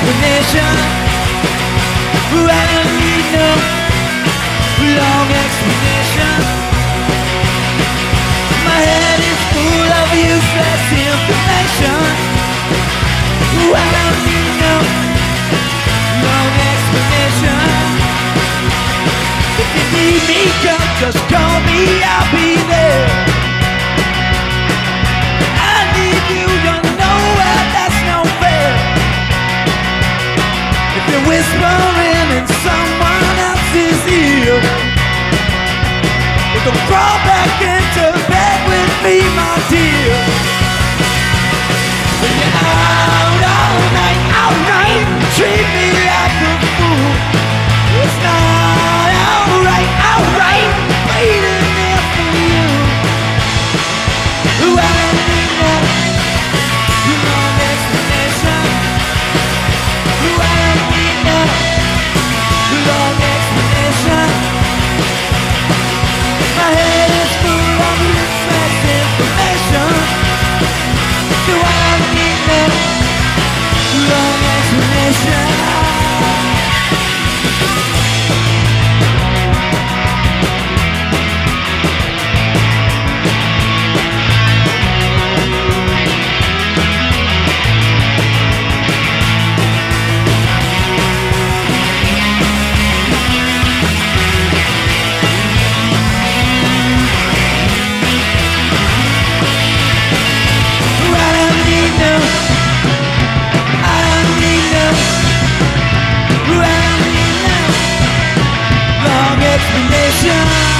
explanation. I don't need no long explanation. My head is full of useless information. I don't need no long explanation. If you need me, come, just call me, I'll be there. I need you, you know what, that's no fair. If you're whispering in someone else's ear, don't crawl back into bed with me, my dear. When you're out all night, treat me like a fool. It's not alright, waiting there for you. I don't need no long explanation. I don't need no long explanation. My head is full of useless information. So I don't need no long explanation. Explanation.